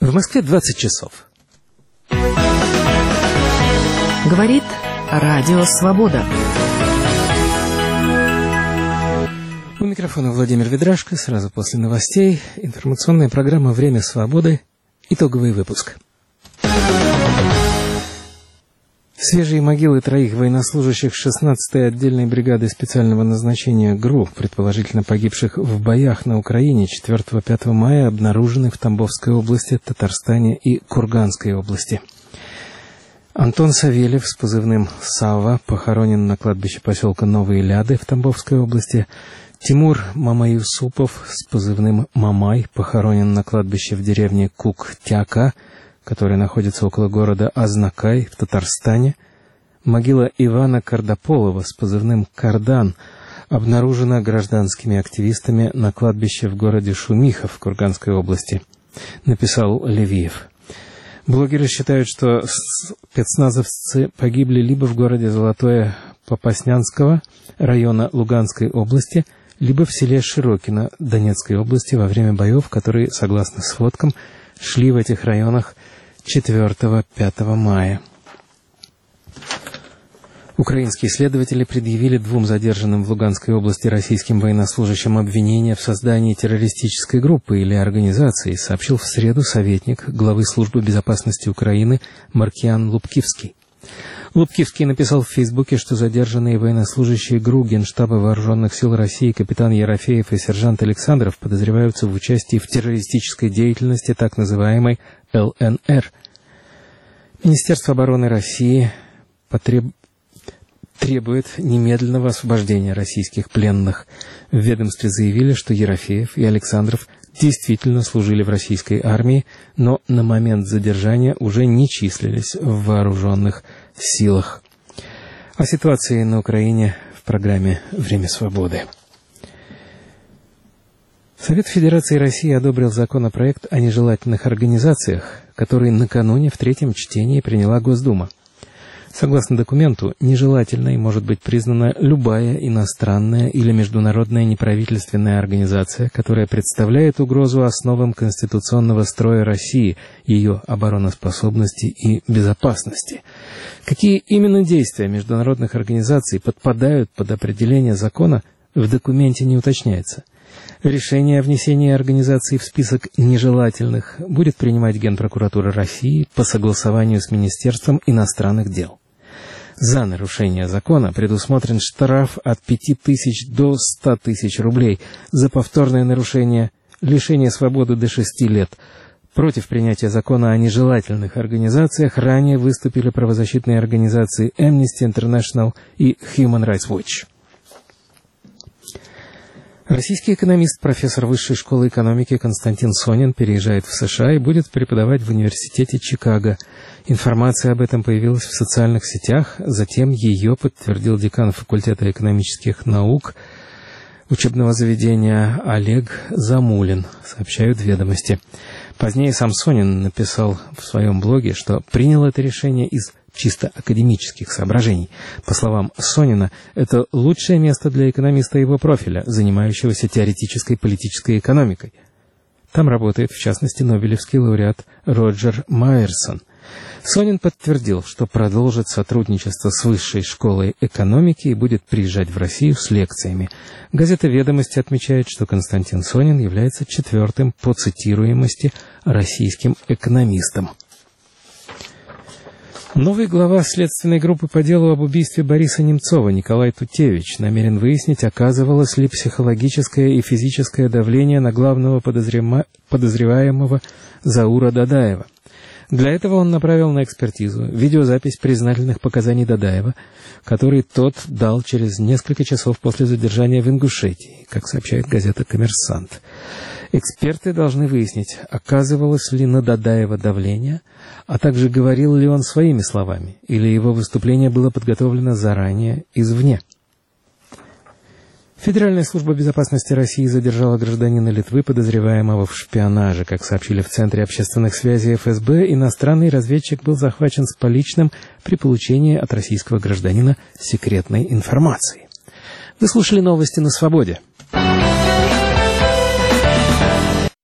В Москве 20 часов. Говорит Радио Свобода. У микрофона Владимир Ведрашко. Сразу после новостей информационная программа «Время свободы». Итоговый выпуск. Свежие могилы троих военнослужащих 16-й отдельной бригады специального назначения ГРУ, предположительно погибших в боях на Украине 4-5 мая, обнаружены в Тамбовской области, Татарстане и Курганской области. Антон Савельев с позывным «Савва» похоронен на кладбище поселка Новые Ляды в Тамбовской области. Тимур Мамаюсупов с позывным «Мамай» похоронен на кладбище в деревне Куктяка, которая находится около города Азнакай в Татарстане. Могила Ивана Кардаполова с позывным «Кардан» обнаружена гражданскими активистами на кладбище в городе Шумиха в Курганской области, написал Левиев. Блогеры считают, что спецназовцы погибли либо в городе Золотое Попаснянского района Луганской области, либо в селе Широкино Донецкой области во время боев, которые, согласно сводкам, шли в этих районах 4-5 мая. Украинские следователи предъявили двум задержанным в Луганской области российским военнослужащим обвинения в создании террористической группы или организации, сообщил в среду советник главы Службы безопасности Украины Маркиан Лубкивский. Лубкивский написал в Фейсбуке, что задержанные военнослужащие ГРУ Генштаба Вооруженных сил России капитан Ерофеев и сержант Александров подозреваются в участии в террористической деятельности так называемой ЛНР. Министерство обороны России требует немедленного освобождения российских пленных. В ведомстве заявили, что Ерофеев и Александров действительно служили в российской армии, но на момент задержания уже не числились в вооруженных силах. О ситуации на Украине в программе «Время свободы». Совет Федерации России одобрил законопроект о нежелательных организациях, который накануне в третьем чтении приняла Госдума. Согласно документу, нежелательной может быть признана любая иностранная или международная неправительственная организация, которая представляет угрозу основам конституционного строя России, ее обороноспособности и безопасности. Какие именно действия международных организаций подпадают под определение закона, в документе не уточняется. Решение о внесении организации в список нежелательных будет принимать Генпрокуратура России по согласованию с Министерством иностранных дел. За нарушение закона предусмотрен штраф от 5000 до 100 тысяч рублей, за повторное нарушение лишение свободы до 6 лет. Против принятия закона о нежелательных организациях ранее выступили правозащитные организации Amnesty International и Human Rights Watch. Российский экономист, профессор Высшей школы экономики Константин Сонин переезжает в США и будет преподавать в университете Чикаго. Информация об этом появилась в социальных сетях, затем ее подтвердил декан факультета экономических наук учебного заведения Олег Замулин, сообщают «Ведомости». Позднее сам Сонин написал в своем блоге, что принял это решение из чисто академических соображений. По словам Сонина, это лучшее место для экономиста его профиля, занимающегося теоретической политической экономикой. Там работает, в частности, нобелевский лауреат Роджер Майерсон. Сонин подтвердил, что продолжит сотрудничество с Высшей школой экономики и будет приезжать в Россию с лекциями. Газета «Ведомости» отмечает, что Константин Сонин является 4-м по цитируемости российским экономистом. Новый глава следственной группы по делу об убийстве Бориса Немцова Николай Тутевич намерен выяснить, оказывалось ли психологическое и физическое давление на главного подозреваемого Заура Дадаева. Для этого он направил на экспертизу видеозапись признательных показаний Дадаева, который тот дал через несколько часов после задержания в Ингушетии, как сообщает газета «Коммерсант». Эксперты должны выяснить, оказывалось ли на Дадаева давление, а также говорил ли он своими словами, или его выступление было подготовлено заранее извне. Федеральная служба безопасности России задержала гражданина Литвы, подозреваемого в шпионаже. Как сообщили в Центре общественных связей ФСБ, иностранный разведчик был захвачен с поличным при получении от российского гражданина секретной информации. Вы слушали новости на Свободе.